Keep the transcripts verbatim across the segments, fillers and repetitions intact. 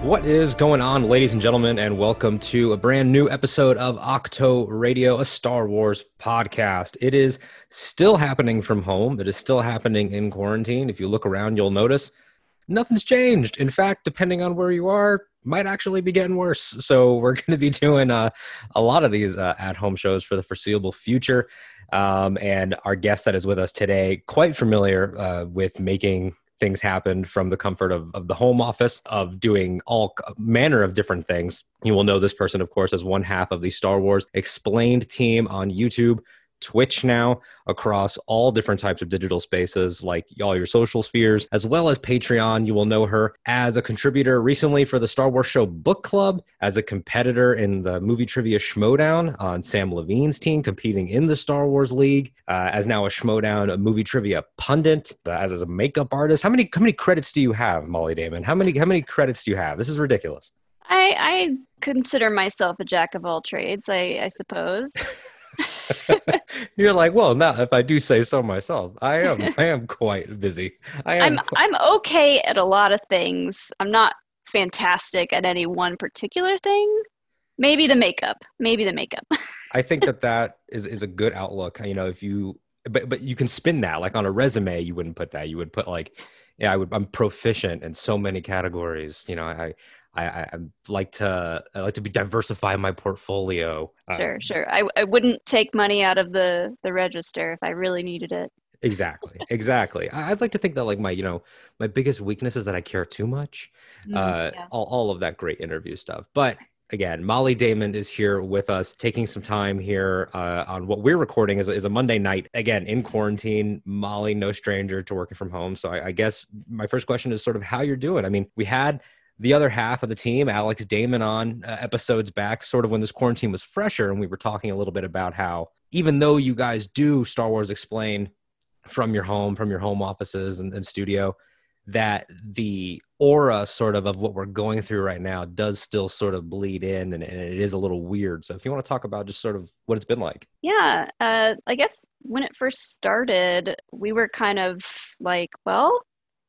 What is going on, ladies and gentlemen, and welcome to a brand new episode of Octo Radio, a Star Wars podcast. It is still happening from home. It is still happening in quarantine. If you look around, you'll notice nothing's changed. In fact, depending on where you are, might actually be getting worse. So we're going to be doing uh, a lot of these uh, at-home shows for the foreseeable future. Um, and our guest that is with us today, quite familiar uh, with making things happen from the comfort of, of the home office, of doing all manner of different things. You will know this person, of course, as one half of the Star Wars Explained team on YouTube, Twitch now, across all different types of digital spaces, like all your social spheres, as well as Patreon. You will know her as a contributor recently for the Star Wars Show Book Club, as a competitor in the Movie Trivia Schmodown on Sam Levine's team, competing in the Star Wars League, uh, as now a Schmodown a movie trivia pundit, uh, as, as a makeup artist. How many how many credits do you have, Molly Damon? How many how many credits do you have? This is ridiculous. I, I consider myself a jack of all trades, I, I suppose. You're like, well, now if I do say so myself, I am I am quite busy. I am I'm quite... I'm okay at a lot of things. I'm not fantastic at any one particular thing. Maybe the makeup. Maybe the makeup. I think that that is, is a good outlook. You know, if you but but you can spin that like on a resume. You wouldn't put that. You would put like, yeah, I would. I'm proficient in so many categories. You know, I. I, I like to I like to be diversify my portfolio. Sure, um, sure. I I wouldn't take money out of the the register if I really needed it. Exactly, exactly. I, I'd like to think that like my you know my biggest weakness is that I care too much. Mm, Uh, yeah. all all of that great interview stuff, but. Again, Molly Damon is here with us, taking some time here uh, on what we're recording is, is a Monday night. Again, in quarantine, Molly, no stranger to working from home. So I, I guess my first question is sort of how you're doing. I mean, we had the other half of the team, Alex Damon, on uh, episodes back, sort of when this quarantine was fresher. And we were talking a little bit about how even though you guys do Star Wars Explain from your home, from your home offices and, and studio, that the aura sort of of what we're going through right now does still sort of bleed in, and, and it is a little weird. So if you want to talk about just sort of what it's been like. Yeah, uh, I guess when it first started, we were kind of like, well,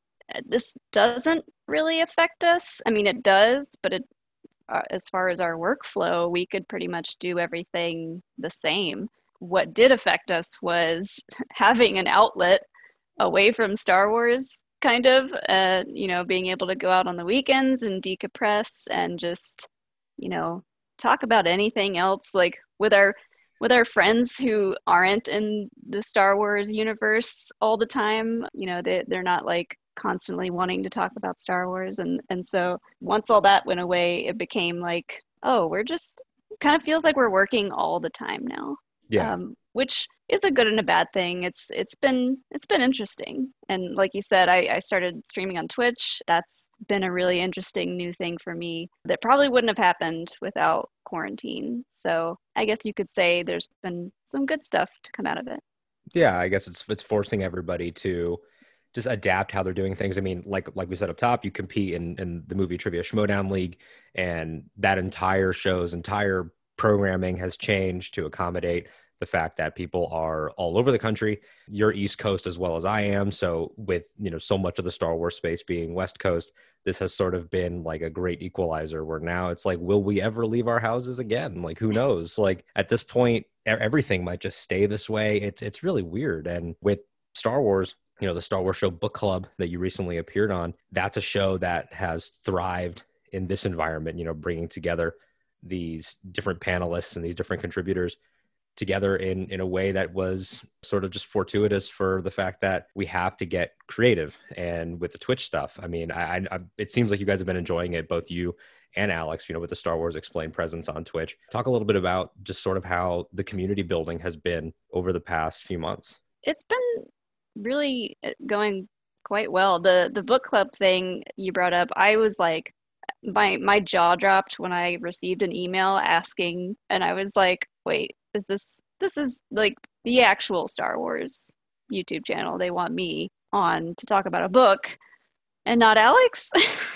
this doesn't really affect us. I mean, it does, but it, uh, as far as our workflow, we could pretty much do everything the same. What did affect us was having an outlet away from Star Wars, kind of, uh, you know, being able to go out on the weekends and decompress and just, you know, talk about anything else, like with our with our friends who aren't in the Star Wars universe all the time. You know, they they're not like constantly wanting to talk about Star Wars, and and so once all that went away, it became like, oh, we're just kind of feels like we're working all the time now. Yeah. Um, which is a good and a bad thing. It's it's been it's been interesting, and like you said, I, I started streaming on Twitch. That's been a really interesting new thing for me that probably wouldn't have happened without quarantine. So I guess you could say there's been some good stuff to come out of it. Yeah, I guess it's it's forcing everybody to just adapt how they're doing things. I mean, like like we said up top, you compete in, in the Movie Trivia Schmodown League, and that entire show's entire programming has changed to accommodate the fact that people are all over the country. You're East Coast as well as I am. So with, you know, so much of the Star Wars space being West Coast, this has sort of been like a great equalizer where now it's like, will we ever leave our houses again? Like, who knows? Like at this point, everything might just stay this way. It's, it's really weird. And with Star Wars, you know, the Star Wars Show Book Club that you recently appeared on, that's a show that has thrived in this environment, you know, bringing together these different panelists and these different contributors together in in a way that was sort of just fortuitous for the fact that we have to get creative. And with the Twitch stuff, I mean, I, I it seems like you guys have been enjoying it, both you and Alex, you know, with the Star Wars Explained presence on Twitch. Talk a little bit about just sort of how the community building has been over the past few months. It's been really going quite well. The the book club thing you brought up, I was like, my my jaw dropped when I received an email asking, and I was like, wait, is this this is like the actual Star Wars YouTube channel? They want me on to talk about a book and not Alex?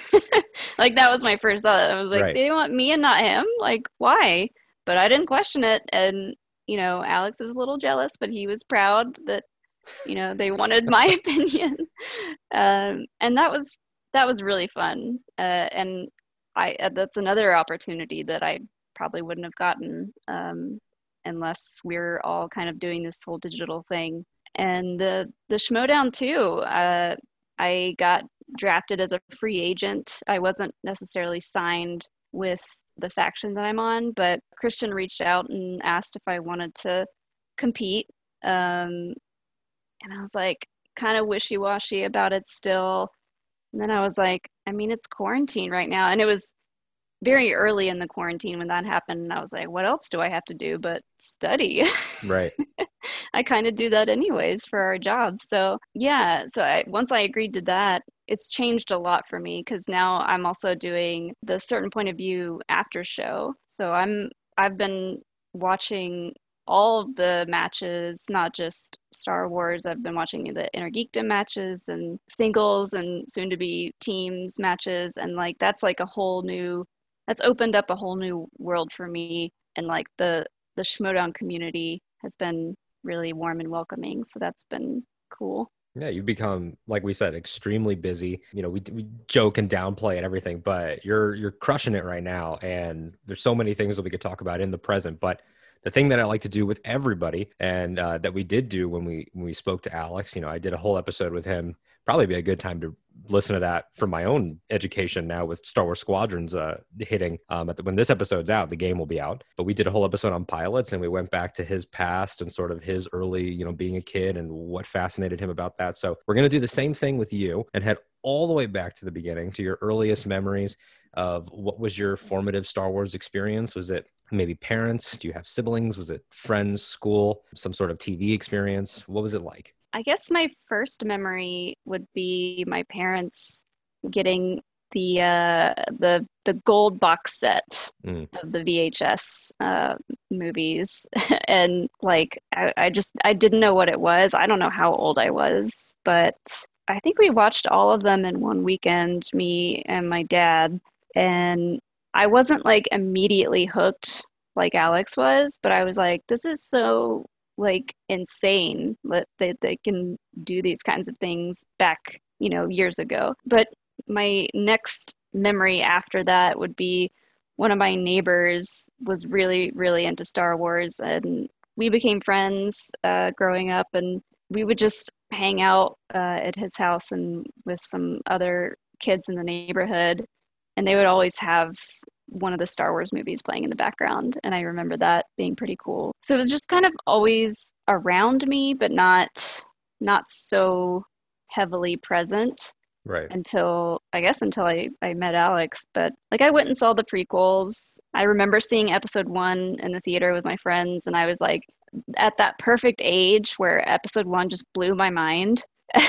Like that was my first thought. I was like, Right. they want me and not him? Like, why? But I didn't question it. And, you know, Alex was a little jealous, but he was proud that, you know, they wanted my opinion. Um, and that was that was really fun. Uh, and I uh, that's another opportunity that I probably wouldn't have gotten um, unless we're all kind of doing this whole digital thing. And the the Schmodown too. Uh, I got drafted as a free agent. I wasn't necessarily signed with the faction that I'm on, but Christian reached out and asked if I wanted to compete. Um, and I was like kind of wishy-washy about it still. And then I was like, I mean, it's quarantine right now. And it was very early in the quarantine when that happened. And I was like, what else do I have to do but study? Right. I kind of do that anyways for our job. So yeah, so I, once I agreed to that, it's changed a lot for me because now I'm also doing the certain point of view after show. So I'm I've been watching all of the matches, not just Star Wars. I've been watching the Inner Geekdom matches and singles and soon to be teams matches. And like, that's like a whole new, that's opened up a whole new world for me. And like the, the Schmodown community has been really warm and welcoming. So that's been cool. Yeah, you've become, like we said, extremely busy. You know, we we joke and downplay and everything, but you're you're crushing it right now. And there's so many things that we could talk about in the present. But the thing that I like to do with everybody, and uh, that we did do when we when we spoke to Alex, you know, I did a whole episode with him. Probably be a good time to listen to that for my own education now with Star Wars Squadrons uh, hitting. Um, at the, when this episode's out, the game will be out. But we did a whole episode on pilots, and we went back to his past and sort of his early, you know, being a kid and what fascinated him about that. So we're going to do the same thing with you and head all the way back to the beginning, to your earliest memories of what was your formative Star Wars experience. Was it maybe parents? Do you have siblings? Was it friends, school, some sort of T V experience? What was it like? I guess my first memory would be my parents getting the uh, the the gold box set Mm. of the V H S uh, movies, and like I, I just I didn't know what it was. I don't know how old I was, but I think we watched all of them in one weekend, me and my dad, and I wasn't like immediately hooked like Alex was, but I was like, this is so like insane that they, they can do these kinds of things back, you know, years ago. But my next memory after that would be one of my neighbors was really, really into Star Wars, and we became friends uh, growing up, and we would just hang out uh, at his house and with some other kids in the neighborhood, and they would always have one of the Star Wars movies playing in the background. And I remember that being pretty cool. So it was just kind of always around me, but not not so heavily present Right. until, I guess, until I, I met Alex. But like, I went and saw the prequels. I remember seeing episode one in the theater with my friends, and I was like at that perfect age where episode one just blew my mind.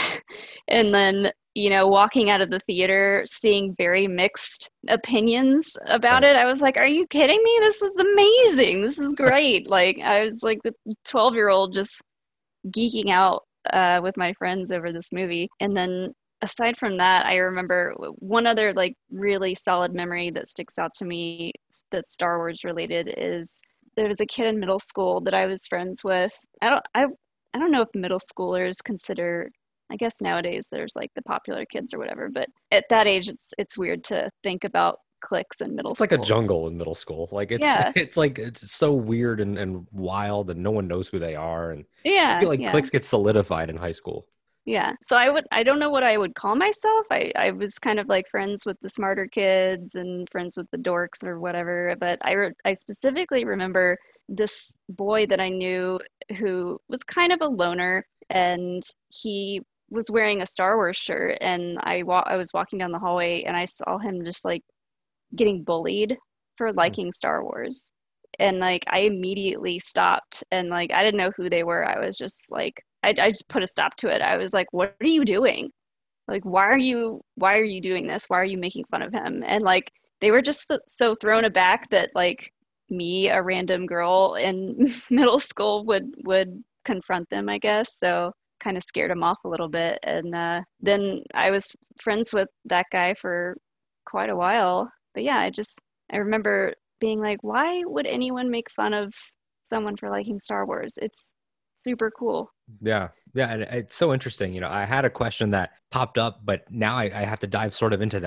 And then, you know, walking out of the theater, seeing very mixed opinions about Right. it. I was like, are you kidding me? This was amazing. This is great. Like, I was like the twelve year old just geeking out uh, with my friends over this movie. And then aside from that, I remember one other like really solid memory that sticks out to me that's Star Wars related is there was a kid in middle school that I was friends with. I don't, I, I don't know if middle schoolers consider, I guess nowadays there's like the popular kids or whatever, but at that age, it's it's weird to think about cliques in middle It's school. like a jungle in middle school. Like it's Yeah. it's like it's so weird and, and wild, and no one knows who they are. And I Yeah, feel like yeah, cliques get solidified in high school. yeah. So I would, I don't know what I would call myself. I, I was kind of like friends with the smarter kids and friends with the dorks or whatever. But I, re I specifically remember this boy that I knew who was kind of a loner, and he was wearing a Star Wars shirt, and I wa I was walking down the hallway and I saw him just like getting bullied for Mm. liking Star Wars. And like I immediately stopped, and like I didn't know who they were. I was just like I, I just put a stop to it. I was like, what are you doing? Like, why are you why are you doing this? Why are you making fun of him? And like they were just th so thrown aback that like me, a random girl in middle school, would would confront them, I guess. So kind of scared him off a little bit. And uh, then I was friends with that guy for quite a while. But yeah, I just I remember being like, why would anyone make fun of someone for liking Star Wars? It's super cool. Yeah. Yeah. And it's so interesting. You know, I had a question that popped up, but now I, I have to dive sort of into that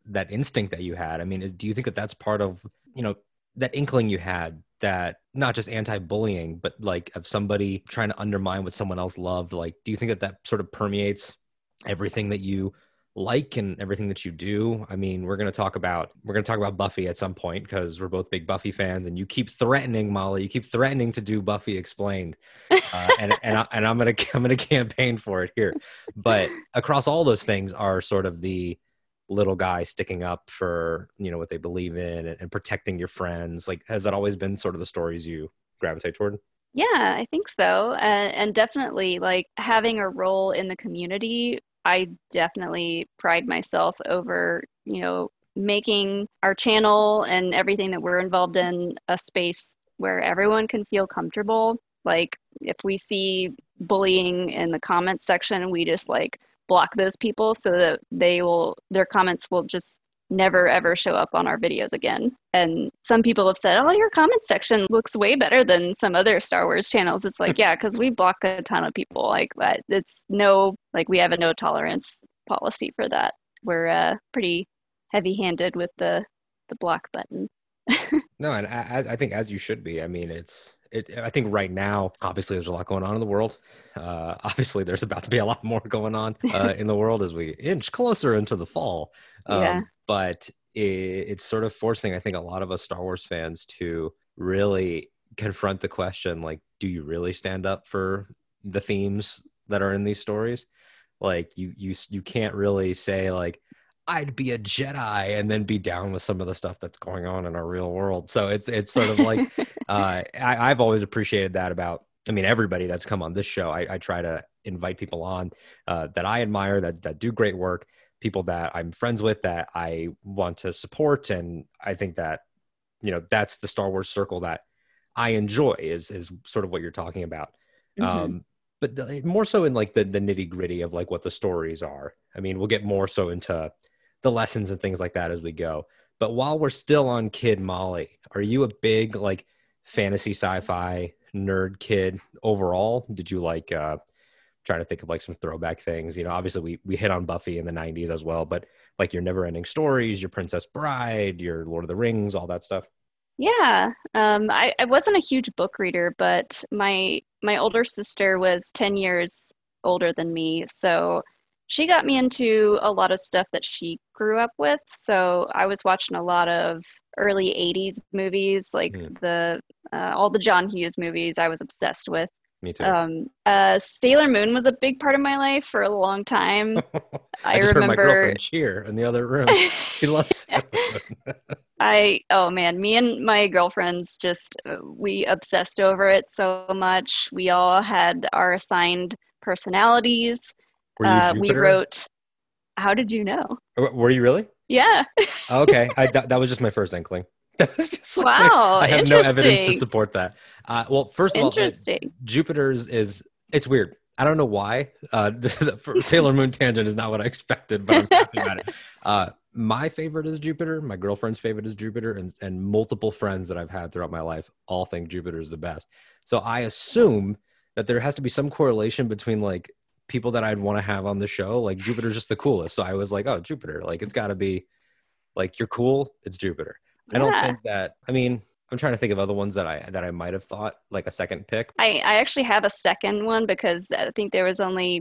that instinct that you had? I mean, is, do you think that that's part of, you know, that inkling you had, that not just anti-bullying, but like of somebody trying to undermine what someone else loved? Like, do you think that that sort of permeates everything that you like and everything that you do? I mean, we're going to talk about, we're going to talk about Buffy at some point because we're both big Buffy fans, and you keep threatening, Molly, you keep threatening to do Buffy Explained. Uh, and, and, I, and I'm going to, I'm going to campaign for it here. But across all those things are sort of the little guy sticking up for, you know, what they believe in, and, and protecting your friends. Like, has that always been sort of the stories you gravitate toward? Yeah, I think so. Uh, and definitely like having a role in the community, I definitely pride myself over, you know, making our channel and everything that we're involved in a space where everyone can feel comfortable. Like if we see bullying in the comments section, we just like block those people so that they will, their comments will just never ever show up on our videos again. And some people have said, oh, your comment section looks way better than some other Star Wars channels. It's like, yeah, because we block a ton of people like that. It's no, like we have a no tolerance policy for that. We're uh, pretty heavy handed with the, the block button. No, and I, I think as you should be. I mean, it's, it, I think right now, obviously there's a lot going on in the world. Uh, obviously there's about to be a lot more going on uh, in the world as we inch closer into the fall. Um, Yeah. But it, it's sort of forcing, I think, a lot of us Star Wars fans to really confront the question, like, do you really stand up for the themes that are in these stories? Like, you, you, you can't really say like, I'd be a Jedi and then be down with some of the stuff that's going on in our real world. So it's, it's sort of like, uh, I, I've always appreciated that about, I mean, everybody that's come on this show. I, I try to invite people on uh, that I admire, that, that do great work, people that I'm friends with, that I want to support. And I think that, you know, that's the Star Wars circle that I enjoy, is, is sort of what you're talking about. Mm-hmm. Um, but the, more so in like the, the nitty gritty of like what the stories are. I mean, we'll get more so into the lessons and things like that as we go. But while we're still on Kid Molly, are you a big like fantasy sci-fi nerd kid overall? Did you like uh trying to think of like some throwback things? You know, obviously we we hit on Buffy in the nineties as well, but like your Never Ending Stories, your Princess Bride, your Lord of the Rings, all that stuff. Yeah, um, I, I wasn't a huge book reader, but my my older sister was ten years older than me, so she got me into a lot of stuff that she grew up with. So I was watching a lot of early eighties movies, like Mm, the uh, all the John Hughes movies I was obsessed with. me too. Um, uh, Sailor Moon was a big part of my life for a long time. I I just heard my remember girlfriend cheer in the other room. She loves Sailor Moon. I, oh man, me and my girlfriends just, uh, we obsessed over it so much. We all had our assigned personalities. Were you Uh, we Jupiter? wrote, how did you know? W- Were you really? Yeah. Oh, okay. I that, that was just my first inkling. That was just like my, Wow. I have no evidence to Interesting. support that. Uh, well, first of all, uh, Interesting. Jupiter's is, it's weird. I don't know why. Uh, this for Sailor Moon tangent is not what I expected, but I'm happy about it. Uh, my favorite is Jupiter. My girlfriend's favorite is Jupiter, and and multiple friends that I've had throughout my life all think Jupiter is the best. So I assume that there has to be some correlation between like people that I'd want to have on the show. Like Jupiter's just the coolest. So I was like, oh, Jupiter. Like it's got to be like you're cool. It's Jupiter. I don't Yeah. think that. I mean, I'm trying to think of other ones that I that I might have thought like a second pick. I, I actually have a second one because I think there was only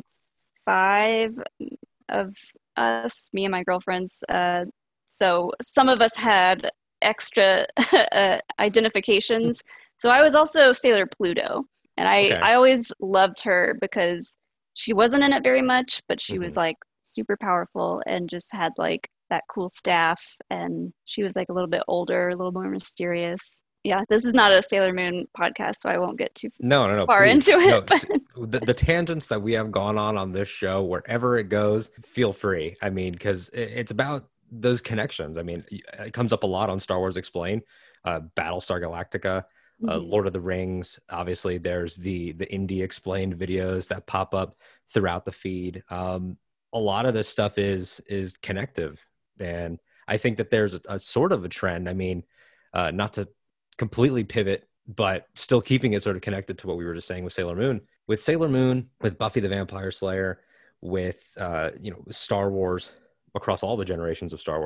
five of us, me and my girlfriends. Uh, so some of us had extra uh, identifications. So I was also Sailor Pluto, and I Okay. I always loved her because she wasn't in it very much, but she was Hmm. like super powerful and just had like that cool staff, and she was like a little bit older, a little more mysterious. Yeah, this is not a Sailor Moon podcast, so I won't get too No, no, no, far please. into No, it. s- the, the tangents that we have gone on on this show, wherever it goes, feel free. I mean, because it's about those connections. I mean, it comes up a lot on Star Wars Explained, uh, Battlestar Galactica, uh, Mhm. Lord of the Rings. Obviously, there's the the Indie Explained videos that pop up throughout the feed. Um, a lot of this stuff is is connective, and I think that there's a, a sort of a trend. I mean, uh, not to completely pivot, but still keeping it sort of connected to what we were just saying with Sailor Moon. With Sailor Moon, with Buffy the Vampire Slayer, with uh, you know, Star Wars across all the generations of Star Wars.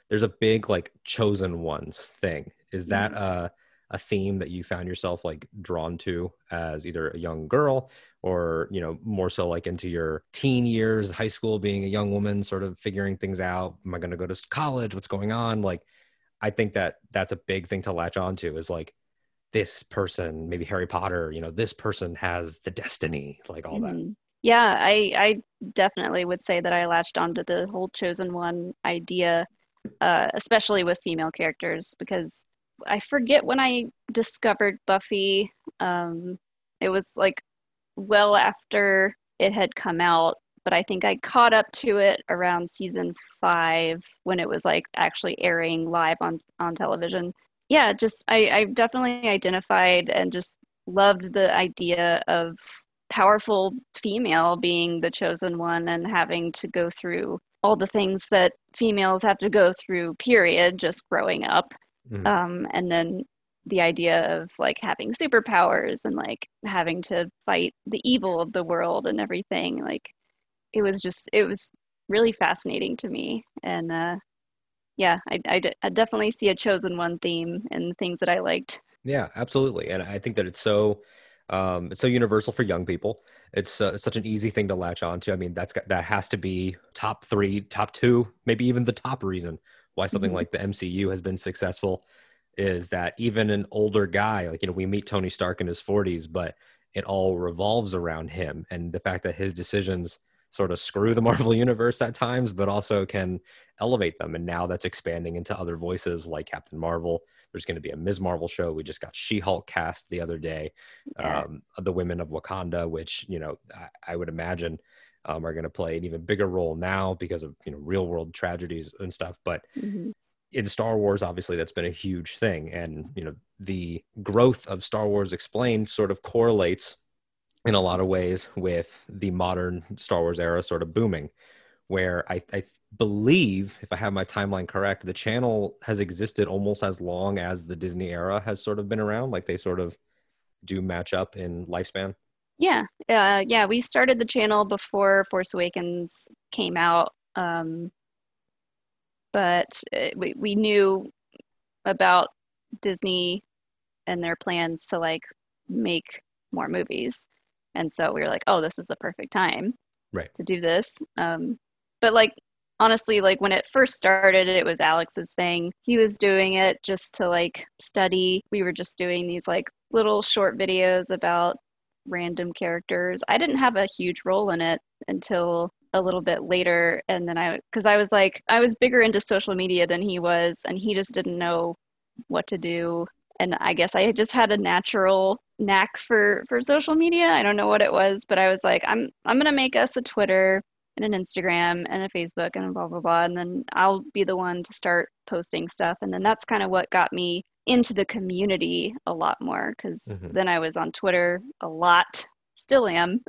there's a big like chosen ones thing. Is that Mhm. uh a theme that you found yourself like drawn to as either a young girl or, you know, more so like into your teen years, high school, being a young woman, sort of figuring things out? Am I going to go to college? What's going on? Like, I think that that's a big thing to latch onto, is like, this person, maybe Harry Potter, you know, this person has the destiny, like all that. Mhm. Yeah, I I definitely would say that I latched onto the whole chosen one idea, uh, especially with female characters, because I forget when I discovered Buffy. Um, it was like well after it had come out, but I think I caught up to it around season five when it was like actually airing live on on television. Yeah, just I, I definitely identified and just loved the idea of powerful female being the chosen one and having to go through all the things that females have to go through, period, just growing up. Mhm. Um, and then the idea of like having superpowers and like having to fight the evil of the world and everything. Like it was just, it was really fascinating to me. And uh, yeah, I, I, de- I definitely see a chosen one theme in the things that I liked. Yeah, absolutely. And I think that it's so um it's so universal for young people. It's uh, such an easy thing to latch onto. I mean, that's got, that has to be top three, top two, maybe even the top reason why something Mhm. like the M C U has been successful, is that even an older guy, like, you know, we meet Tony Stark in his forties, but it all revolves around him, and the fact that his decisions sort of screw the Marvel universe at times, but also can elevate them. And now that's expanding into other voices like Captain Marvel. There's going to be a Miz Marvel show. We just got She-Hulk cast the other day. Yeah. Um, the Women of Wakanda, which, you know, I, I would imagine um, are going to play an even bigger role now because of, you know, real world tragedies and stuff. But Hmm. in Star Wars, obviously, that's been a huge thing. And, you know, the growth of Star Wars Explained sort of correlates in a lot of ways with the modern Star Wars era sort of booming, where I, I believe, if I have my timeline correct, the channel has existed almost as long as the Disney era has sort of been around. Like, they sort of do match up in lifespan. Yeah. Uh, yeah. We started the channel before Force Awakens came out. Um, but uh, we, we knew about Disney and their plans to like make more movies. And so we were like, oh, this is the perfect time Right. to do this. Um, but like honestly, like when it first started, it was Alex's thing. He was doing it just to like study. We were just doing these like little short videos about random characters. I didn't have a huge role in it until a little bit later. And then I, because I was like, I was bigger into social media than he was, and he just didn't know what to do. And I guess I just had a natural knack for for social media. I don't know what it was, but I was like, I'm I'm gonna make us a Twitter and an Instagram and a Facebook and blah blah blah, and then I'll be the one to start posting stuff. And then that's kind of what got me into the community a lot more, because Mm-hmm. then I was on Twitter a lot, still am,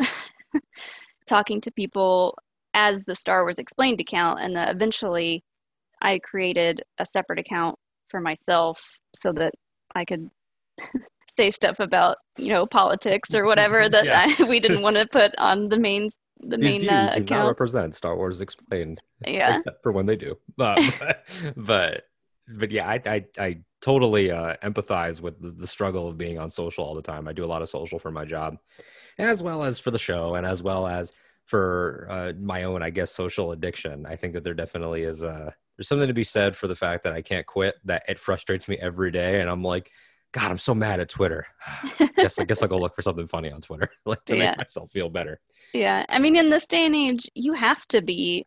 talking to people as the Star Wars Explained account, and then eventually I created a separate account for myself so that I could say stuff about, you know, politics or whatever that Yeah. I, we didn't want to put on the main the These main views uh, do not account. represent Star Wars Explained, Yeah. except for when they do. Uh, but, but, but yeah, I, I, I totally uh, empathize with the, the struggle of being on social all the time. I do a lot of social for my job, as well as for the show, and as well as for uh, my own, I guess, social addiction. I think that there definitely is a there's something to be said for the fact that I can't quit. That it frustrates me every day, and I'm like, God, I'm so mad at Twitter. guess I guess I'll go look for something funny on Twitter, like to Yeah. make myself feel better. Yeah. I mean, in this day and age, you have to be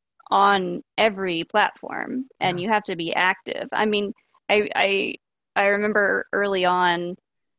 on every platform and Yeah. you have to be active. I mean, I I I remember early on,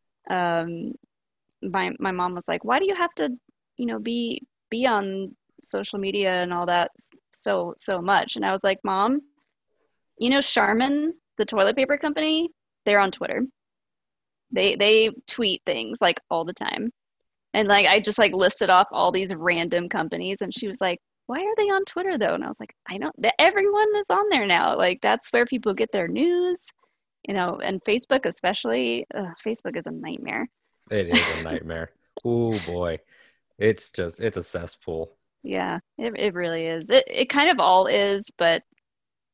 um, my my mom was like, "Why do you have to, you know, be be on social media and all that so so much?" And I was like, "Mom, you know Charmin, the toilet paper company, they're on Twitter. They they tweet things like all the time." And like I just like listed off all these random companies, and she was like, "Why are they on Twitter though?" And I was like, "I don't. Everyone is on there now. Like that's where people get their news, you know." And Facebook especially. Ugh, Facebook is a nightmare. It is a nightmare. Oh boy, it's just it's a cesspool. Yeah, it it really is. It it kind of all is, but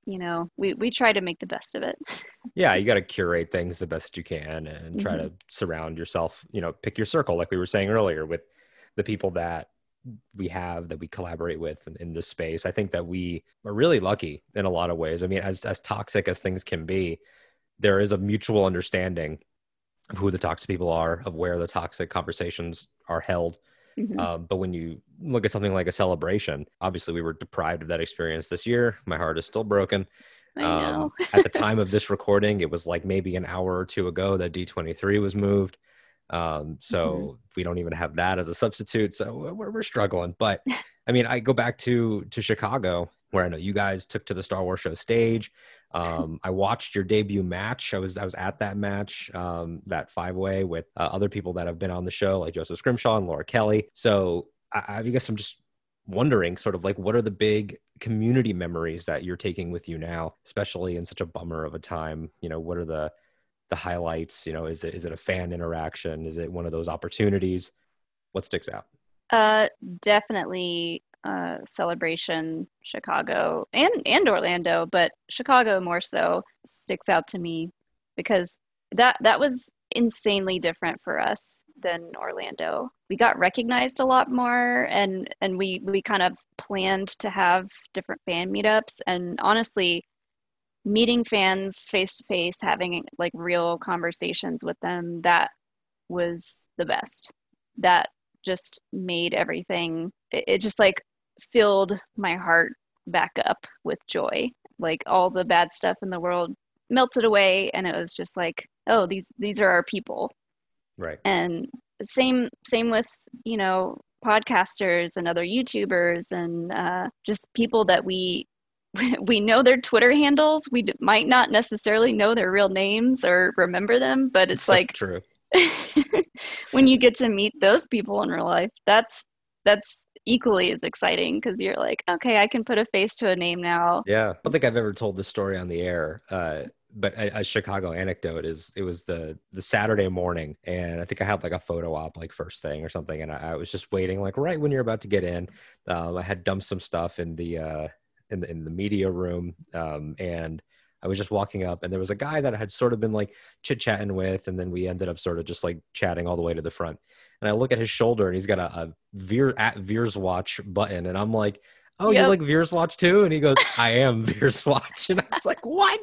you know, we, we try to make the best of it. Yeah, you got to curate things the best you can and try Hmm. to surround yourself, you know, pick your circle, like we were saying earlier, with the people that we have that we collaborate with in, in this space. I think that we are really lucky in a lot of ways. I mean, as as toxic as things can be, there is a mutual understanding of who the toxic people are, of where the toxic conversations are held. Hmm. Um, but when you look at something like a celebration, obviously we were deprived of that experience this year. My heart is still broken. I know. Um, at the time of this recording, it was like maybe an hour or two ago that D twenty-three was moved. Um, Hmm. so we don't even have that as a substitute. So we're, we're struggling. But I mean, I go back to to Chicago, where I know you guys took to the Star Wars show stage. Um, I watched your debut match. I was I was at that match, um, that five way with uh, other people that have been on the show, like Joseph Scrimshaw and Laura Kelly. So I, I guess I'm just wondering, sort of like, what are the big community memories that you're taking with you now, especially in such a bummer of a time? You know, what are the the highlights? You know, is it is it a fan interaction? Is it one of those opportunities? What sticks out? Uh, definitely uh, Celebration Chicago and and Orlando, but Chicago more so sticks out to me because that that was insanely different for us than Orlando. We got recognized a lot more, and and we we kind of planned to have different fan meetups, and honestly, meeting fans face to face, having like real conversations with them, that was the best. That just made everything, it, it just like filled my heart back up with joy. Like all the bad stuff in the world melted away, and it was just like, oh, these these are our people. Right. And same same with, you know, podcasters and other YouTubers and uh, just people that we we know their Twitter handles. We might not necessarily know their real names or remember them, but It's it's so like true. when you get to meet those people in real life, that's that's equally as exciting because you're like, okay, I can put a face to a name now. Yeah. I don't think I've ever told this story on the air. Uh, but a, a Chicago anecdote is it was the the Saturday morning, and I think I had like a photo op like first thing or something, and I, I was just waiting like right when you're about to get in. Um, I had dumped some stuff in the uh, in the in the media room, um, and I was just walking up, and there was a guy that I had sort of been like chit chatting with, and then we ended up sort of just like chatting all the way to the front. And I look at his shoulder, and he's got a, a Veer at Veers Watch button, and I'm like, "Oh, you Yep. like Veers Watch too?" And he goes, "I am Veers Watch," and I was like, "What?"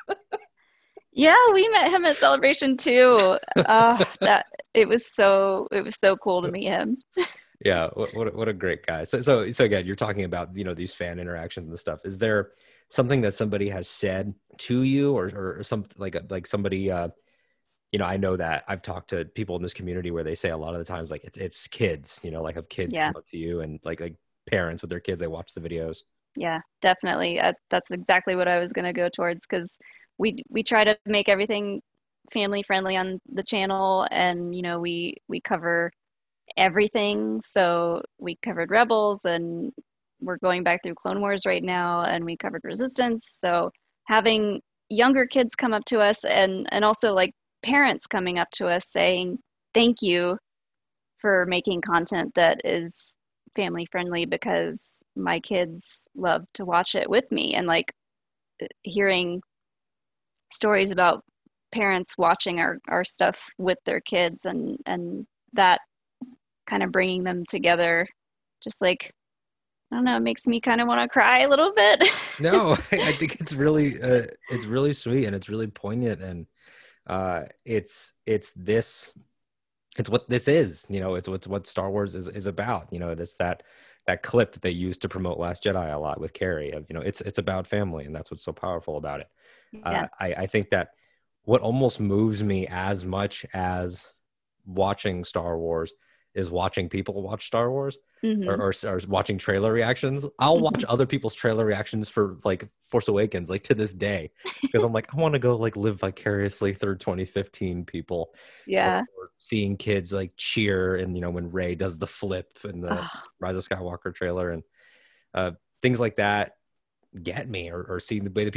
Yeah, we met him at Celebration too. Uh, that it was so it was so cool to meet him. Yeah, what what a, what a great guy. So so so again, you're talking about, you know, these fan interactions and stuff. Is there something that somebody has said to you, or or, or something like a, like somebody uh you know, I know that I've talked to people in this community where they say a lot of the times like it's it's kids, you know, like have kids Yeah, come up to you and like like parents with their kids, they watch the videos. yeah, definitely. Uh, that's exactly what I was gonna go towards because we we try to make everything family friendly on the channel, and you know we we cover everything. So we covered Rebels, and we're going back through Clone Wars right now, and we covered Resistance. So having younger kids come up to us, and and also like parents coming up to us saying thank you for making content that is family friendly because my kids love to watch it with me, and like hearing stories about parents watching our, our stuff with their kids, and and that kind of bringing them together, just like, I don't know, it makes me kind of want to cry a little bit. No, I, I think it's really uh, it's really sweet and it's really poignant, and uh it's it's this it's what this is, you know, it's what what Star Wars is is about. You know, that's that that clip that they used to promote Last Jedi a lot with Carrie of, you know, it's it's about family, and that's what's so powerful about it. Yeah. Uh, I I think that what almost moves me as much as watching Star Wars is watching people watch Star Wars, or, Hmm. or, or watching trailer reactions. I'll watch Hmm. other people's trailer reactions for like Force Awakens, like to this day, because I'm like, I want to go like live vicariously through twenty fifteen people, or, Yeah. or seeing kids like cheer, and you know, when Rey does the flip in the Oh, Rise of Skywalker trailer, and uh, things like that get me, or, or seeing the way that people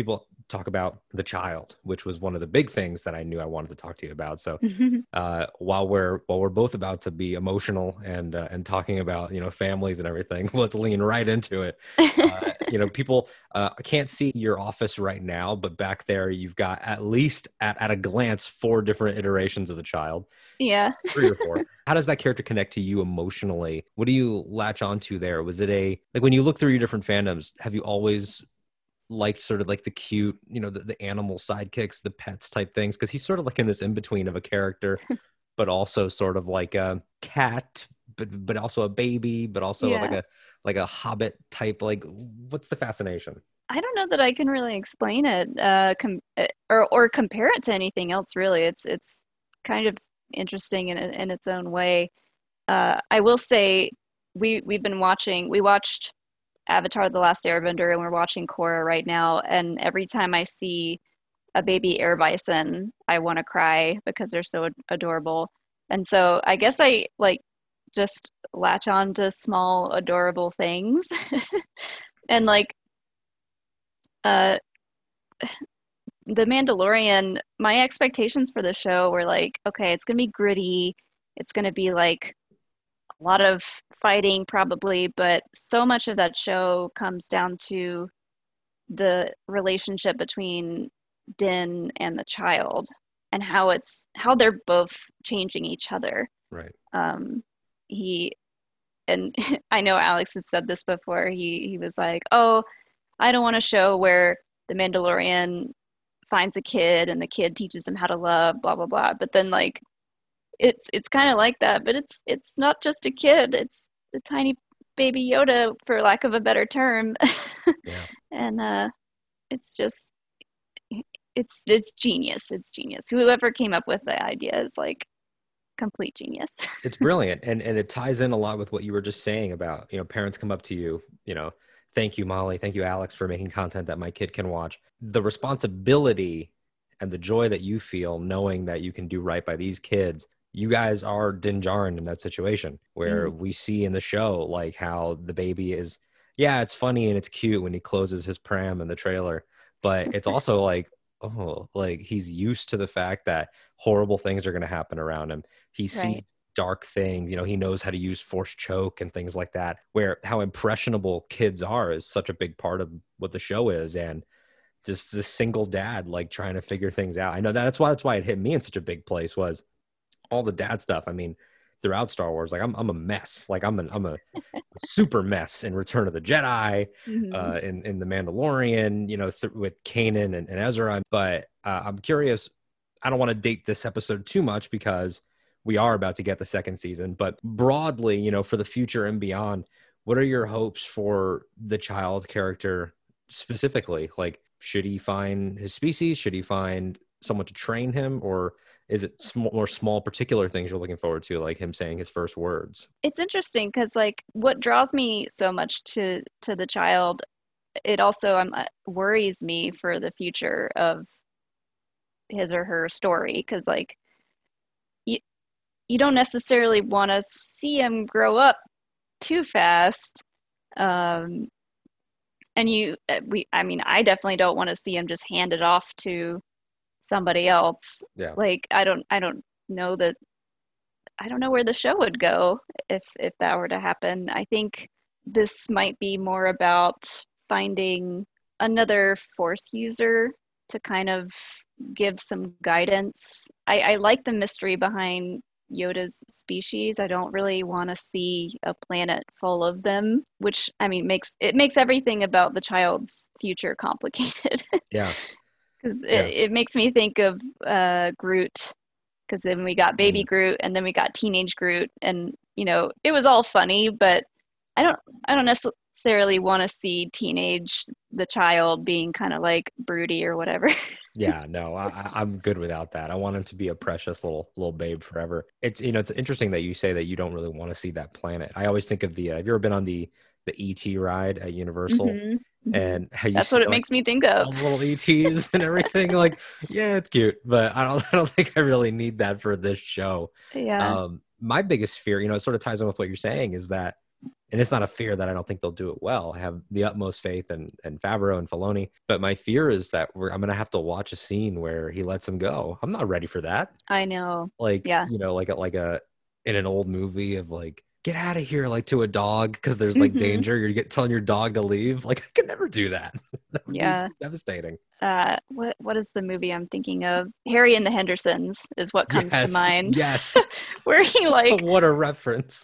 talk about the child, which was one of the big things that I knew I wanted to talk to you about. So uh, while we're while we're both about to be emotional and uh, and talking about, you know, families and everything, let's lean right into it. Uh, you know, people uh, can't see your office right now, but back there you've got at least at, at a glance four different iterations of the child. Yeah. Three or four. How does that character connect to you emotionally? What do you latch onto there? Was it a, like, when you look through your different fandoms, have you always liked sort of like the cute, you know, the, the animal sidekicks, the pets type things? Because he's sort of like in this in between of a character, but also sort of like a cat, but but also a baby, but also Yeah. like a like a hobbit type. Like, what's the fascination? I don't know that I can really explain it, uh, com- uh, or or compare it to anything else. Really, it's it's kind of interesting in in its own way. Uh, I will say we we've been watching. We watched Avatar: The Last Airbender, and we're watching Korra right now. And every time I see a baby air bison, I want to cry because they're so ad- adorable. And so I guess I like just latch on to small adorable things. And like uh The Mandalorian, my expectations for the show were like, okay, it's gonna be gritty, it's gonna be like a lot of fighting probably, but so much of that show comes down to the relationship between Din and the child and how it's how they're both changing each other. Right. Um, he and I know Alex has said this before. He he was like, "Oh, I don't want a show where the Mandalorian finds a kid and the kid teaches him how to love, blah blah blah." But then like it's it's kind of like that, but it's it's not just a kid. It's a tiny baby Yoda, for lack of a better term. Yeah. And uh, it's just it's it's genius. It's genius. Whoever came up with the idea is like complete genius. It's brilliant, and and it ties in a lot with what you were just saying about, you know, parents come up to you, you know, thank you, Molly, thank you, Alex, for making content that my kid can watch. The responsibility and the joy that you feel knowing that you can do right by these kids. You guys are Din Djarin in that situation where Mm, we see in the show like how the baby is, yeah, it's funny and it's cute when he closes his pram in the trailer, but it's also like, oh, like he's used to the fact that horrible things are going to happen around him. He sees right. dark things, you know, he knows how to use force choke and things like that, where how impressionable kids are is such a big part of what the show is. And just a single dad, like trying to figure things out. I know that that's why, that's why it hit me in such a big place, was all the dad stuff. I mean, throughout Star Wars, like I'm, I'm a mess. Like I'm an, I'm a super mess in Return of the Jedi, Hmm. uh, in, in The Mandalorian, you know, th- with Kanan and, and Ezra. But uh, I'm curious, I don't want to date this episode too much because we are about to get the second season, but broadly, you know, for the future and beyond, what are your hopes for the child character specifically? Like, should he find his species? Should he find someone to train him? Or is it sm- more small particular things you're looking forward to, like him saying his first words? It's interesting because like what draws me so much to to the child, it also um, uh, worries me for the future of his or her story because like you, you don't necessarily want to see him grow up too fast. Um, and you uh, we I mean I definitely don't want to see him just hand it off to somebody else. Yeah. Like I don't I don't know that I don't know where the show would go if if that were to happen. I think this might be more about finding another force user to kind of give some guidance. I, I like the mystery behind Yoda's species. I don't really want to see a planet full of them, which I mean makes it makes everything about the child's future complicated. Yeah. Because it, Yeah. it makes me think of uh, Groot, because then we got baby Mm. Groot and then we got teenage Groot, and you know it was all funny, but I don't I don't necessarily want to see teenage the child being kind of like broody or whatever. Yeah, no, I, I- I'm good without that. I want him to be a precious little little babe forever. It's, you know, it's interesting that you say that you don't really want to see that planet. I always think of the. Uh, have you ever been on the the E T ride at Universal, Hmm. Hmm. and how you That's see what it like makes me think of. all the little E Ts and everything? Like, yeah, it's cute, but I don't I don't think I really need that for this show. Yeah. Um, my biggest fear, you know, it sort of ties in with what you're saying, is that And it's not a fear that I don't think they'll do it well. I have the utmost faith in, in Favreau and Filoni. But my fear is that we're, I'm going to have to watch a scene where he lets him go. I'm not ready for that. I know. Like, Yeah. you know, like a, like a, in an old movie of like, get out of here, like to a dog because there's like Mhm. danger. You're get, telling your dog to leave. Like, I could never do that. That would Yeah. be devastating. Uh, what what is the movie I'm thinking of? Harry and the Hendersons is what comes Yes, to mind. yes. Where he like, What a reference.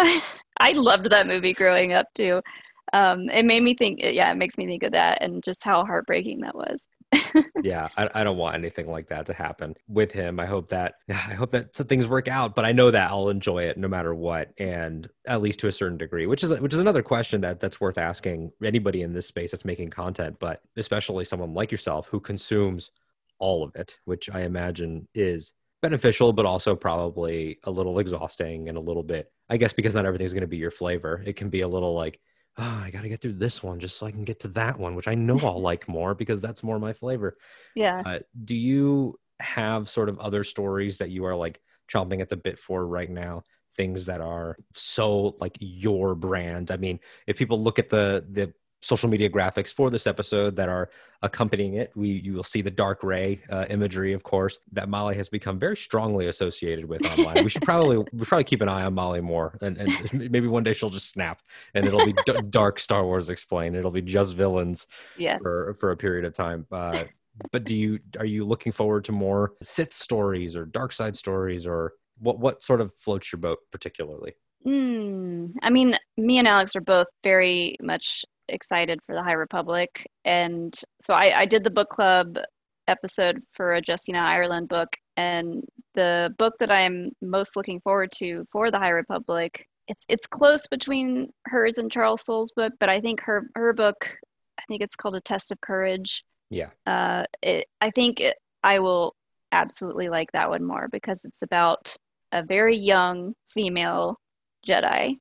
I loved that movie growing up too. Um, it made me think, yeah, it makes me think of that and just how heartbreaking that was. Yeah, I, I don't want anything like that to happen with him. I hope that I hope that some things work out, but I know that I'll enjoy it no matter what, and at least to a certain degree, which is which is another question that that's worth asking anybody in this space that's making content, but especially someone like yourself who consumes all of it, which I imagine is beneficial, but also probably a little exhausting and a little bit, I guess, because not everything's going to be your flavor. It can be a little like, oh, I got to get through this one just so I can get to that one, which I know I'll like more because that's more my flavor. Yeah. Uh, do you have sort of other stories that you are like chomping at the bit for right now? Things that are so like your brand. I mean, if people look at the the social media graphics for this episode that are accompanying it, we you will see the dark Rey uh, imagery, of course, that Molly has become very strongly associated with online. We should probably we should probably keep an eye on Molly more, and, and maybe one day she'll just snap, and it'll be d- dark Star Wars explained. It'll be just villains Yes. for for a period of time. Uh, but do you are you looking forward to more Sith stories or dark side stories, or what what sort of floats your boat particularly? Mm, I mean, me and Alex are both very much excited for the High Republic. And so I, I did the book club episode for a Justina Ireland book. And the book that I'm most looking forward to for the High Republic, it's it's close between hers and Charles Soule's book, but I think her her book, I think it's called A Test of Courage. Yeah. Uh, it, I think it, I will absolutely like that one more because it's about a very young female Jedi.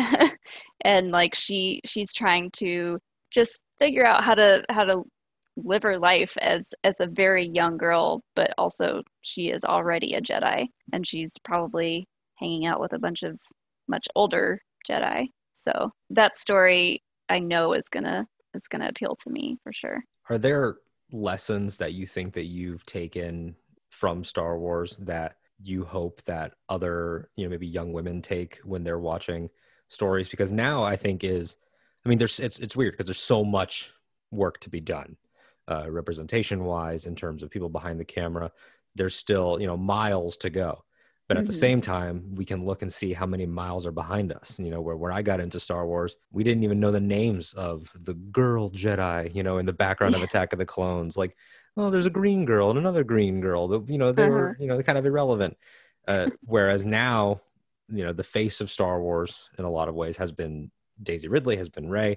And like she she's trying to just figure out how to how to live her life as as a very young girl, but also she is already a Jedi and she's probably hanging out with a bunch of much older Jedi. So that story I know is gonna is gonna appeal to me for sure. Are there lessons that you think that you've taken from Star Wars that you hope that other, you know, maybe young women take when they're watching stories? Because now I think is, I mean, there's, it's, it's weird because there's so much work to be done, uh, representation wise, in terms of people behind the camera. There's still, you know, miles to go. But at the Mhm. same time, we can look and see how many miles are behind us. You know, where when I got into Star Wars, we didn't even know the names of the girl Jedi, you know, in the background of Yeah. Attack of the Clones. Like, oh, there's a green girl and another green girl. That, you know, they Uh-huh. were, you know, they're kind of irrelevant. Uh, whereas now, you know, the face of Star Wars in a lot of ways has been Daisy Ridley, has been Rey,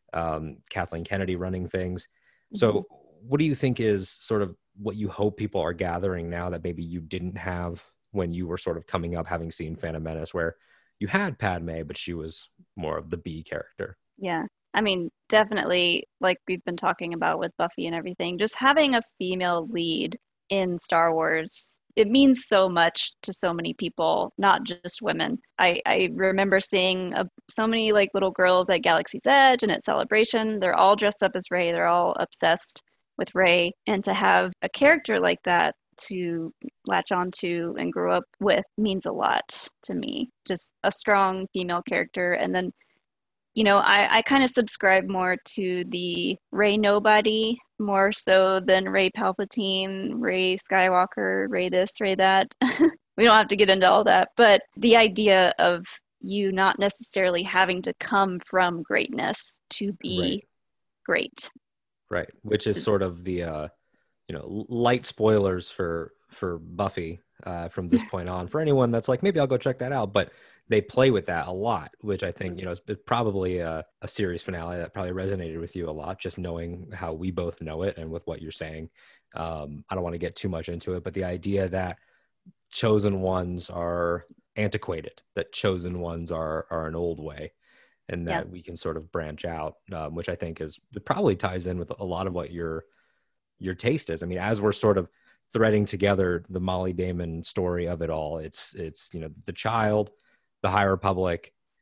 um, Kathleen Kennedy running things. So Mhm. what do you think is sort of what you hope people are gathering now that maybe you didn't have when you were sort of coming up, having seen Phantom Menace, where you had Padme, but she was more of the B character? Yeah. I mean, definitely, like we've been talking about with Buffy and everything, just having a female lead in Star Wars, it means so much to so many people, not just women. I, I remember seeing a, so many like little girls at Galaxy's Edge and at Celebration. They're all dressed up as Rey. They're all obsessed with Rey. And to have a character like that to latch onto and grow up with means a lot to me. Just a strong female character. And then, you know, I, I kind of subscribe more to the Rey Nobody more so than Rey Palpatine, Rey Skywalker, Rey this, Rey that. We don't have to get into all that. But the idea of you not necessarily having to come from greatness to be Right. great. Right. Which is is- sort of the, uh, you know, light spoilers for, for Buffy uh, from this point on, for anyone that's like, maybe I'll go check that out. But they play with that a lot, which I think, you know, is probably a, a series finale that probably resonated with you a lot, just knowing how we both know it and with what you're saying. Um, I don't want to get too much into it, but the idea that chosen ones are antiquated, that chosen ones are are an old way, and that Yeah. we can sort of branch out, um, which I think is, it probably ties in with a lot of what your your taste is. I mean, as we're sort of threading together the Molly Damon story of it all, it's it's you know, the child, the High Republic,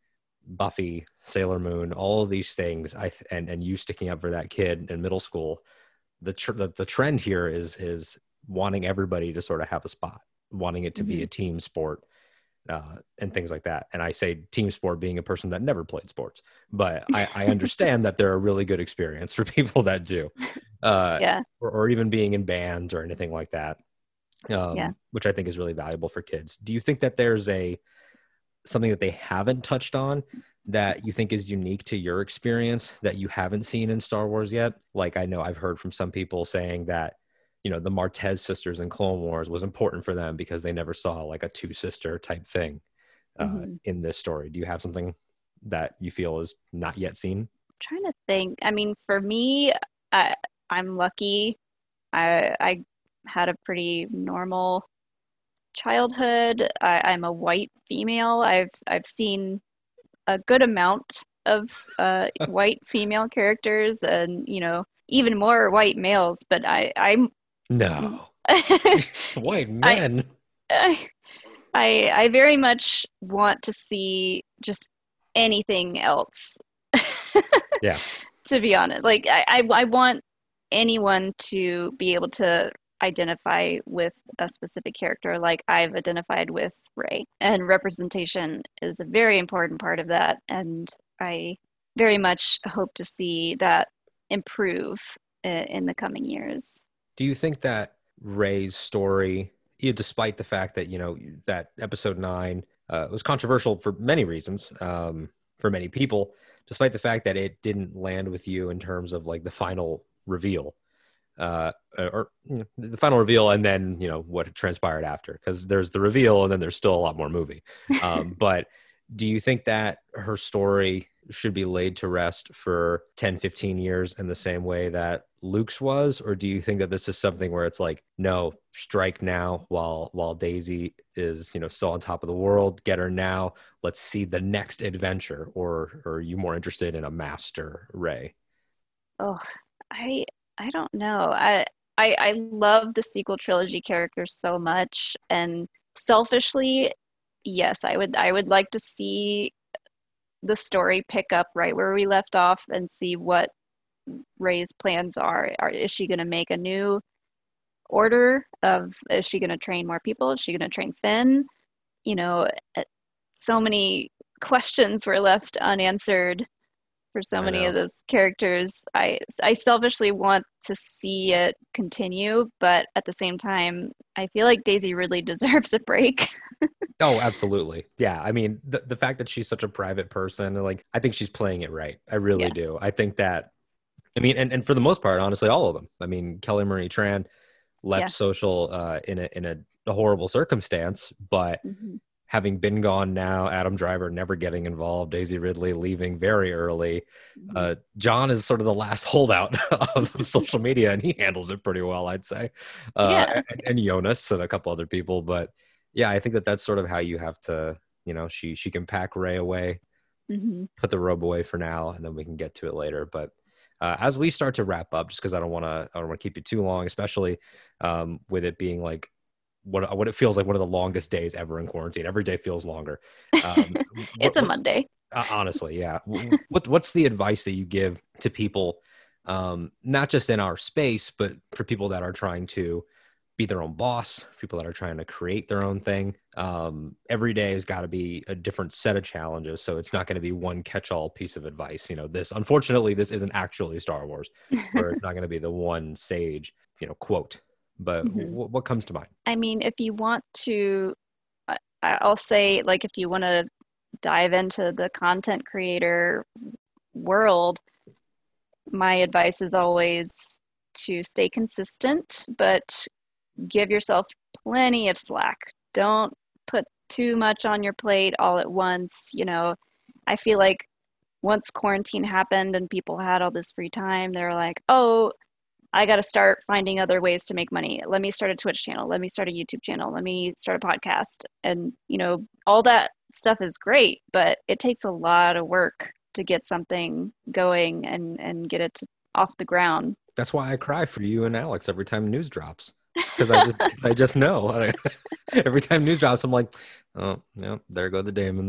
Buffy, Sailor Moon, all of these things, I th- and and you sticking up for that kid in middle school, the tr- the, the trend here is is wanting everybody to sort of have a spot, wanting it to Mm-hmm. be a team sport, uh, and things like that. And I say team sport being a person that never played sports, but I, I understand that they're a really good experience for people that do, uh, Yeah. or, or even being in bands or anything like that, um, Yeah. which I think is really valuable for kids. Do you think that there's a something that they haven't touched on that you think is unique to your experience that you haven't seen in Star Wars yet? Like, I know I've heard from some people saying that, you know, the Martez sisters in Clone Wars was important for them because they never saw like a two sister type thing uh, Mm-hmm. in this story. Do you have something that you feel is not yet seen? Trying to think. I mean, for me, I, I'm lucky. I I had a pretty normal childhood. I, I'm a white female. I've I've seen a good amount of uh, white female characters, and you know, even more white males. But I I'm No. White I men. I I very much want to see just anything else. Yeah. To be honest, like I, I I want anyone to be able to identify with a specific character like I've identified with Rey. And representation is a very important part of that. And I very much hope to see that improve i- in the coming years. Do you think that Rey's story, you know, despite the fact that, you know, that episode nine uh, was controversial for many reasons, um, for many people, despite the fact that it didn't land with you in terms of like the final reveal, uh, or you know, the final reveal and then, you know, what transpired after, because there's the reveal and then there's still a lot more movie. Um, but do you think that her story should be laid to rest for ten, fifteen years in the same way that Luke's was? Or do you think that this is something where it's like, no, strike now while while Daisy is, you know, still on top of the world, get her now, let's see the next adventure? Or, or are you more interested in a master Rey? Oh, I I don't know. I I I love the sequel trilogy characters so much, and selfishly, yes, I would I would like to see the story pick up right where we left off and see what Rey's plans are. Are is she going to make a new order of, is she going to train more people? Is she going to train Finn? You know, eh, so many questions were left unanswered for so I many of know. those characters. I I selfishly want to see it continue, but at the same time, I feel like Daisy Ridley deserves a break. Oh, absolutely. Yeah. I mean, the, the fact that she's such a private person, like, I think she's playing it right. I really Yeah. do. I think that, I mean, and, and for the most part, honestly, all of them. I mean, Kelly Marie Tran left Yeah. social uh, in a in a, a horrible circumstance, but Hmm. having been gone now, Adam Driver never getting involved, Daisy Ridley leaving very early. Hmm. Uh, John is sort of the last holdout of social media, and he handles it pretty well, I'd say. Uh, Yeah. and, and Jonas and a couple other people, but yeah, I think that that's sort of how you have to, you know, she she can pack Ray away, Hmm. put the robe away for now, and then we can get to it later. But uh, as we start to wrap up, just because I don't want to, I don't want to keep you too long, especially um, with it being like what what it feels like one of the longest days ever in quarantine. Every day feels longer. Um, It's what, a what's Monday. uh, honestly, yeah. What what's the advice that you give to people, um, not just in our space, but for people that are trying to be their own boss, people that are trying to create their own thing? Um, every day has got to be a different set of challenges, so it's not going to be one catch-all piece of advice. You know, this unfortunately, this isn't actually Star Wars, where it's not going to be the one sage, you know, quote. But Hmm. w- what comes to mind? I mean, if you want to, I- I'll say, like, if you want to dive into the content creator world, my advice is always to stay consistent, but give yourself plenty of slack. Don't put too much on your plate all at once. You know, I feel like once quarantine happened and people had all this free time, they're like, oh, I got to start finding other ways to make money. Let me start a Twitch channel. Let me start a YouTube channel. Let me start a podcast. And, you know, all that stuff is great, but it takes a lot of work to get something going and, and get it to, off the ground. That's why I cry for you and Alex every time news drops, because I just cause I just know every time news drops, I'm like, oh yeah, there go the Damons.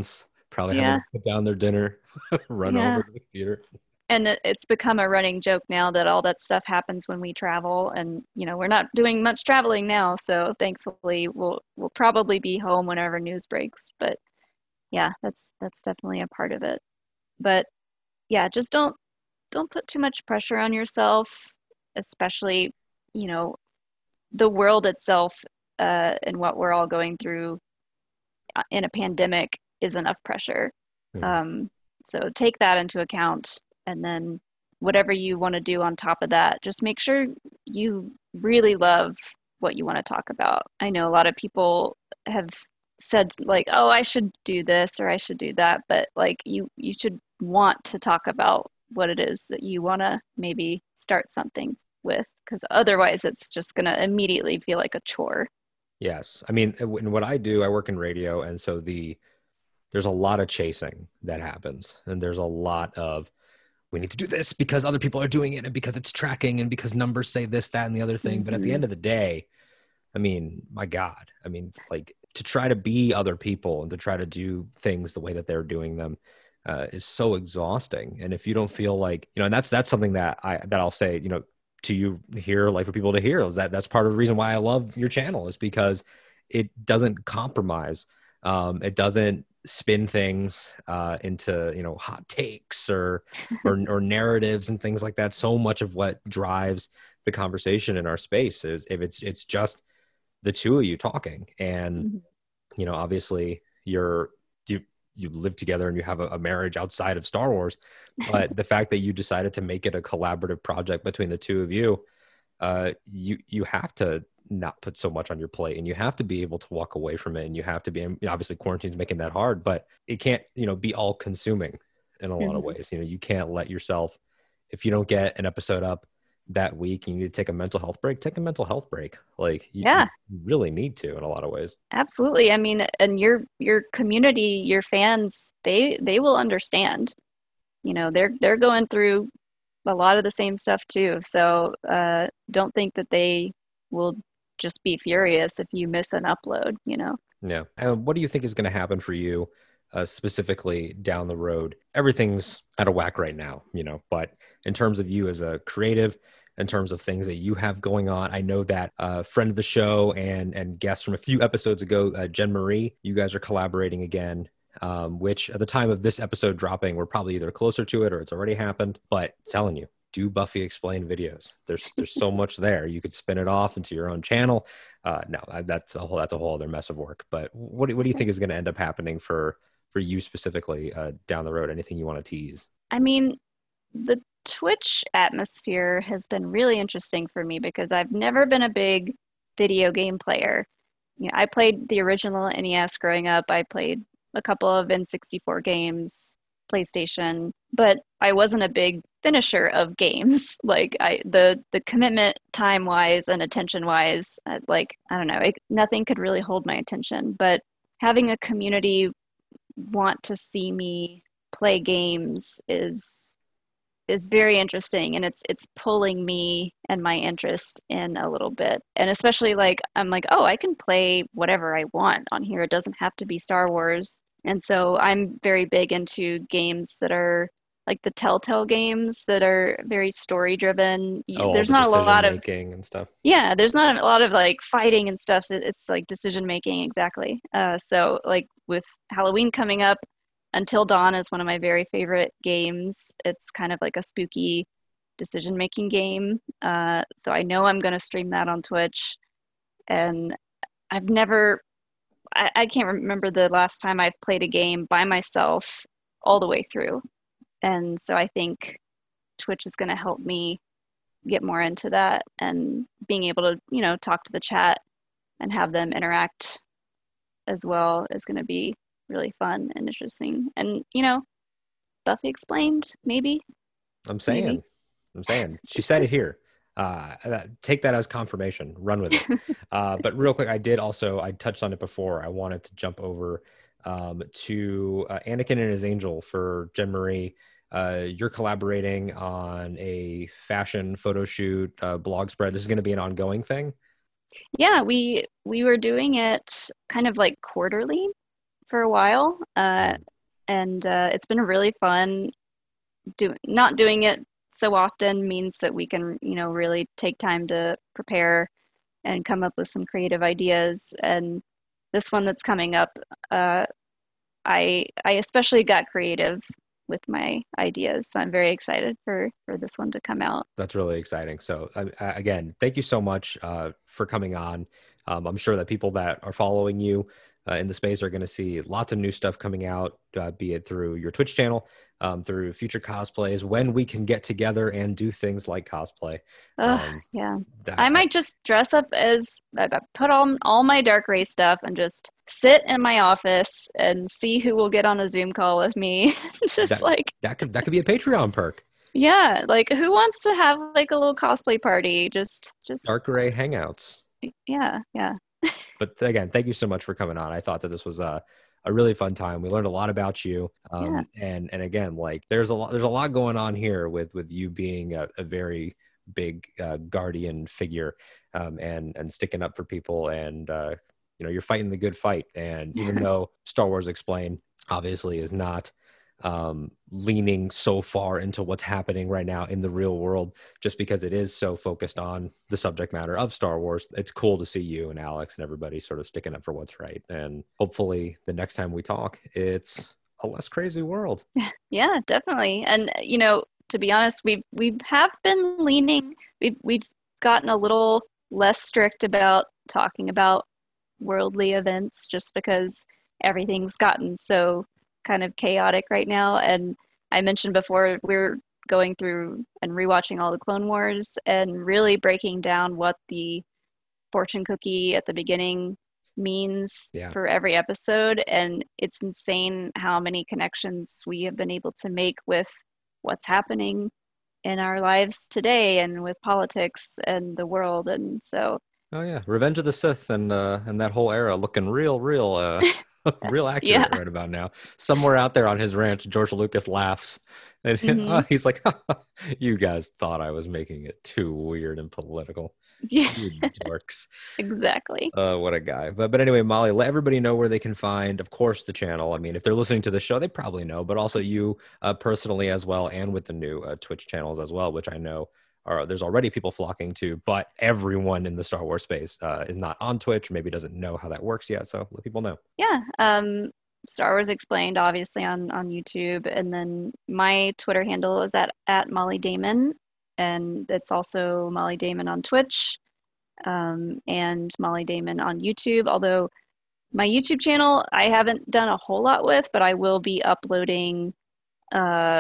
probably having Yeah. to put down their dinner, run Yeah. over to the theater. And it- it's become a running joke now that all that stuff happens when we travel, and you know, we're not doing much traveling now, so thankfully we'll we'll probably be home whenever news breaks. But yeah, that's that's definitely a part of it. But yeah, just don't don't put too much pressure on yourself, especially, you know, the world itself, uh, and what we're all going through uh, in a pandemic is enough pressure. Mhm. Um, so take that into account, and then whatever you want to do on top of that, just make sure you really love what you want to talk about. I know a lot of people have said like, "Oh, I should do this or I should do that," but like you you should want to talk about what it is that you want to maybe start something with, because otherwise it's just going to immediately feel like a chore. Yes. I mean, in what I do, I work in radio. And so the, there's a lot of chasing that happens. And there's a lot of, we need to do this because other people are doing it and because it's tracking and because numbers say this, that, and the other thing. But at the Hmm. end of the day, I mean, my God, I mean, like to try to be other people and to try to do things the way that they're doing them uh, is so exhausting. And if you don't feel like, you know, and that's, that's something that I, that I'll say, you know, to you here, like for people to hear is that that's part of the reason why I love your channel is because it doesn't compromise. Um, it doesn't spin things uh, into, you know, hot takes or, or, or narratives and things like that. So much of what drives the conversation in our space is if it's, it's just the two of you talking. And Hmm. you know, obviously you're you you live together and you have a, a marriage outside of Star Wars, but the fact that you decided to make it a collaborative project between the two of you, uh you you have to not put so much on your plate and you have to be able to walk away from it, and you have to be, and obviously quarantine's making that hard, but it can't, you know, be all consuming in a lot of Hmm. ways. You know, you can't let yourself, if you don't get an episode up that week and you need to take a mental health break, take a mental health break. Like you, Yeah. you really need to in a lot of ways. Absolutely. I mean, and your your community, your fans, they they will understand. You know, they're they're going through a lot of the same stuff too. So, uh, don't think that they will just be furious if you miss an upload, you know. Yeah. And what do you think is going to happen for you uh, specifically down the road? Everything's out of whack right now, you know, but in terms of you as a creative, in terms of things that you have going on, I know that a uh, friend of the show and and guest from a few episodes ago, uh, Jen Marie, you guys are collaborating again. Um, which at the time of this episode dropping, we're probably either closer to it or it's already happened. But telling you, do Buffy Explained videos. There's there's so much there. You could spin it off into your own channel. Uh, no, that's a whole that's a whole other mess of work. But what do, what do you think is going to end up happening for for you specifically uh, down the road? Anything you want to tease? I mean, the Twitch atmosphere has been really interesting for me because I've never been a big video game player. You know, I played the original N E S growing up. I played a couple of N sixty-four games, PlayStation, but I wasn't a big finisher of games. Like I the the commitment time wise and attention wise, uh, like I don't know, it, nothing could really hold my attention. But having a community want to see me play games is is very interesting, and it's it's pulling me and my interest in a little bit. And especially like I'm like, oh, I can play whatever I want on here. It doesn't have to be Star Wars. And so I'm very big into games that are like the Telltale games that are very story driven. Oh, all There's the not a decision lot of, making and stuff. yeah, there's not a lot of like fighting and stuff. It's like decision making exactly. Uh, so like with Halloween coming up, Until Dawn is one of my very favorite games. It's kind of like a spooky decision making game. Uh, so I know I'm going to stream that on Twitch. And I've never, I, I can't remember the last time I've played a game by myself all the way through. And so I think Twitch is going to help me get more into that, and being able to, you know, talk to the chat and have them interact as well is going to be really fun and interesting. And, you know, Buffy Explained, maybe, I'm maybe. saying, I'm saying, she said it here. Uh, take that as confirmation. Run with it. Uh, but real quick, I did also, I touched on it before. I wanted to jump over um, to uh, Anakin and his angel for Jen Marie. Uh, you're collaborating on a fashion photo shoot, uh, blog spread. This is going to be an ongoing thing. Yeah, we we were doing it kind of like quarterly for a while. Uh, and uh, it's been really fun. Do not doing it so often means that we can, you know, really take time to prepare and come up with some creative ideas. And this one that's coming up, uh, I I especially got creative with my ideas, so I'm very excited for for this one to come out. That's really exciting. So uh, again, thank you so much uh, for coming on. Um, I'm sure that people that are following you uh, in the space are going to see lots of new stuff coming out, uh, be it through your Twitch channel, um, through future cosplays, when we can get together and do things like cosplay. Ugh, Um, yeah. I that, I, might just dress up as I I put on all my Dark Ray stuff and just sit in my office and see who will get on a Zoom call with me. Just that like, that could that could be a Patreon perk. yeah, like who wants to have like a little cosplay party? Just, just, Dark Gray Hangouts. yeah, yeah, But again, thank you so much for coming on. I thought that this was a, a really fun time. We learned a lot about you. yeah. Um, and, and again, like there's a lot, there's a lot going on here with, with you being a, a very big uh, guardian figure um, and, and sticking up for people. And, uh, you know, you're fighting the good fight. And even though Star Wars Explained obviously is not um, leaning so far into what's happening right now in the real world, just because it is so focused on the subject matter of Star Wars. It's cool to see you and Alex and everybody sort of sticking up for what's right. And hopefully the next time we talk, it's a less crazy world. Yeah, definitely. And you know, to be honest, we've we have been leaning. We've we've gotten a little less strict about talking about worldly events, just because everything's gotten so kind of chaotic right now. And I mentioned before we're going through and rewatching all the Clone Wars and really breaking down what the fortune cookie at the beginning means Yeah. for every episode. And it's insane how many connections we have been able to make with what's happening in our lives today and with politics and the world. And so, Oh yeah, Revenge of the Sith and uh, and that whole era looking real, real, uh, real yeah. accurate right about now. Somewhere out there on his ranch, George Lucas laughs, and Hmm. uh, he's like, "You guys thought I was making it too weird and political, Yeah, you dorks." exactly. Uh, what a guy. But but anyway, Molly, let everybody know where they can find, of course, the channel. I mean, if they're listening to the show, they probably know, but also you uh, personally as well, and with the new uh, Twitch channels as well, which I know are there's already people flocking to. But everyone in the Star Wars space uh, is not on Twitch, maybe doesn't know how that works yet. So let people know. Yeah. Um, Star Wars Explained, obviously on on YouTube, and then my Twitter handle is at at Molly Damon, and it's also Molly Damon on Twitch, um, and Molly Damon on YouTube. Although my YouTube channel I haven't done a whole lot with, but I will be uploading uh,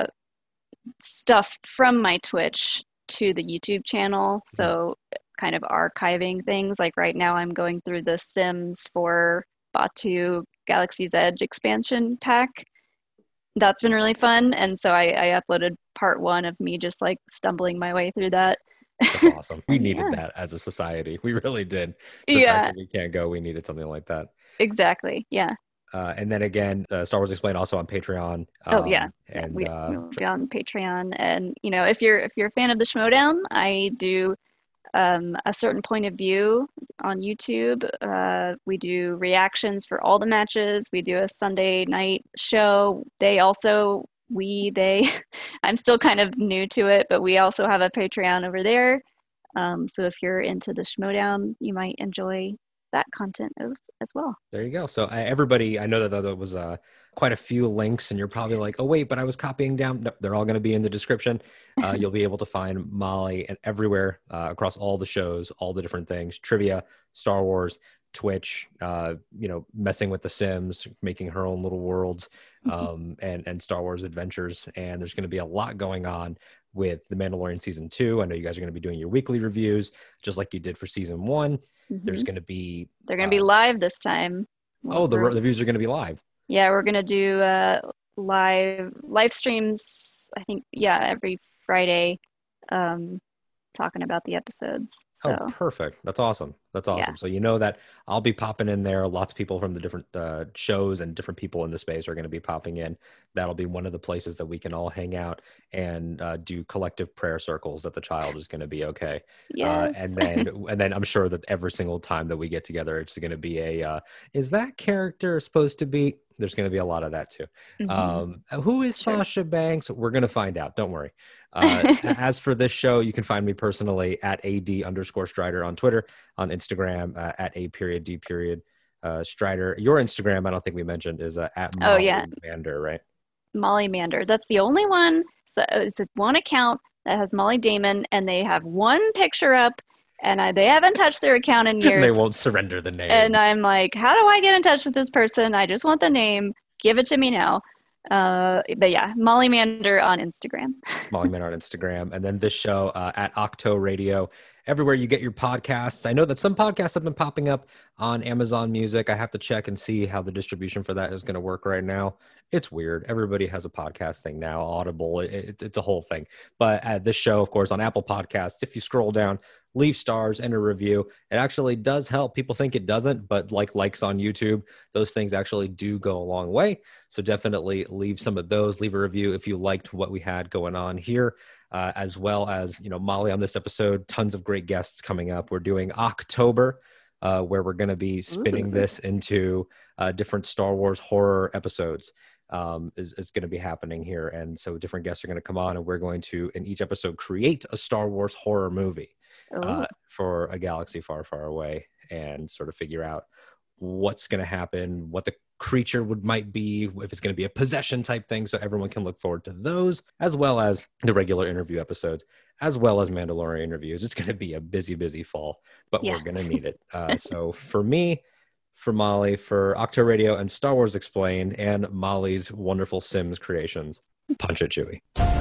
stuff from my Twitch to the YouTube channel. Mhm. So kind of archiving things. Like right now I'm going through the Sims for Batu Galaxy's Edge expansion pack. That's been really fun. And so I, I uploaded part one of me just like stumbling my way through that. That's awesome. We And needed yeah. that as a society. We really did. The fact Yeah, that we can't go, we needed something like that. exactly. Yeah. Uh, and then again, uh, Star Wars Explained also on Patreon. Oh yeah. Um, Yeah. and We uh, we'll be on Patreon. And you know, if you're if you're a fan of the Schmodown, I do um, a certain point of view on YouTube. Uh, we do reactions for all the matches. We do a Sunday night show. They also, we, they, I'm still kind of new to it, but we also have a Patreon over there. Um, so if you're into the Schmodown, you might enjoy that content as, as well. there you go. So uh, everybody, I know that there was uh, quite a few links, and you're probably like, "Oh wait, but I was copying down." No, they're all going to be in the description. Uh, you'll be able to find Molly and everywhere uh, across all the shows, all the different things, trivia, Star Wars, Twitch. Uh, you know, messing with the Sims, making her own little worlds, um, and and Star Wars adventures. And there's going to be a lot going on with The Mandalorian season two. I know you guys are going to be doing your weekly reviews, just like you did for season one. There's Hmm. going to be They're going to be uh, live this time. We're, oh, the we're, reviews are going to be live. yeah, we're going to do uh, live live streams, I think, yeah, every Friday, um, talking about the episodes. Oh, So perfect. That's awesome. That's awesome. Yeah. So you know that I'll be popping in there. Lots of people from the different uh, shows and different people in the space are going to be popping in. That'll be one of the places that we can all hang out and uh, do collective prayer circles that the child is going to be okay. Uh, and Yes. then and then I'm sure that every single time that we get together, it's going to be a uh, is that character supposed to be? There's going to be a lot of that too. Mhm. Um, who is Sure. Sasha Banks? We're going to find out. Don't worry. Uh, as for this show, you can find me personally at ad underscore Strider on Twitter, on Instagram uh, at a period d period uh, Strider. Your Instagram, I don't think we mentioned, is uh, at Oh yeah, Molly Mander, right? Molly Mander. That's the only one. So it's one account that has Molly Damon, and they have one picture up, and I, they haven't touched their account in years. They won't surrender the name. And I'm like, how do I get in touch with this person? I just want the name. Give it to me now. Uh, but yeah, Molly Mander on Instagram. Molly Mander on Instagram. And then this show uh, at Octo Radio, everywhere you get your podcasts. I know that some podcasts have been popping up on Amazon Music. I have to check and see how the distribution for that is going to work right now. It's weird. Everybody has a podcast thing now, Audible. It, it, it's a whole thing. But at this show, of course, on Apple Podcasts, if you scroll down, leave stars and a review. It actually does help. People think it doesn't, but like likes on YouTube, those things actually do go a long way. So definitely leave some of those. Leave a review if you liked what we had going on here, uh, as well as, you know, Molly on this episode, tons of great guests coming up. We're doing October, uh, where we're going to be spinning Ooh. this into uh, different Star Wars horror episodes. Um, is, is going to be happening here. And so different guests are going to come on, and we're going to, in each episode, create a Star Wars horror movie uh, for a galaxy far, far away, and sort of figure out what's going to happen, what the creature would might be, if it's going to be a possession type thing. So everyone can look forward to those, as well as the regular interview episodes, as well as Mandalorian interviews. It's going to be a busy, busy fall, but Yeah. we're going to need it. Uh, so for me, for Molly, for Octo Radio and Star Wars Explained, and Molly's wonderful Sims creations, punch it, Chewie.